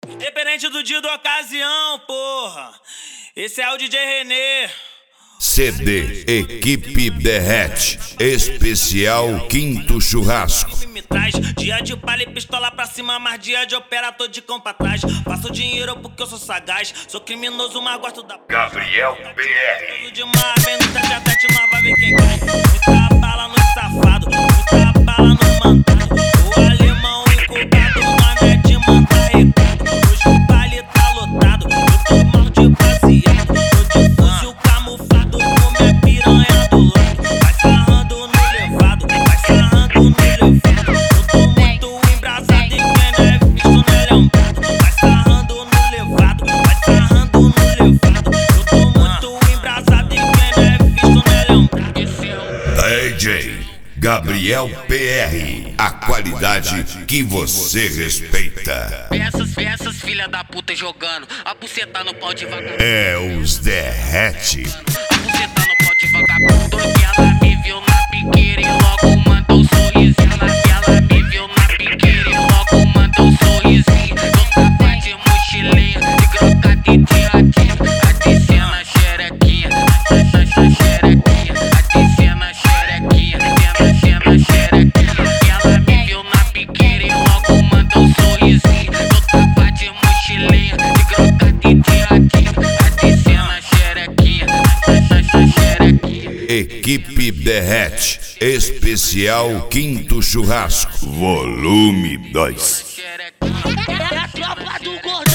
Independente do dia da ocasião, porra. Esse é o DJ Renê. CD Equipe Derrete, especial Quinto Churrasco. Me traz dia de palha e pistola pra cima, mas dia de operador de cão pra trás. Faço dinheiro porque eu sou sagaz, sou criminoso, mas gosto da Gabriel BR. de mar, vem no tete a tete, nós vai ver quem cai. Muita bala no safado, muita bala no mandado. O alemão incubado, nós é de mandar recado. Hoje o baile tá lotado, eu tô mal de baseado. Tô de fuzil camuflado, com minha piranha do lado. Vai sarrando no levado, vai sarrando no levado. Eu tô muito embrasado e quem não é visto não é lembrado. Vai sarrando no levado, vai sarrando no levado. Eu tô muito embrasado e quem não é visto não é lembrado. DJ Gabriel PR, a qualidade que você respeita. Essas filha da puta jogando a buceta no pau de vagabundo. É os Derrete. A buceta no pau de vagabundo. Que ela me viu na piqueira e logo mandou um sorrisinho. Que ela me viu na piqueira e logo mandou um sorrisinho. Eu tava de mochilinha, de grocada e de ratinho. A descendo a xerequinha, a xerequinha. A descendo a xerequinha, descendo a xerequinha. Que ela me viu na piqueira e logo mandou um sorrisinho. Eu tava de mochilinha, de grocada e de ratinho. A descendo a xerequinha, a xerequinha. Equipe Derrete, especial Quinto Churrasco, volume 2. É a tropa do gordo.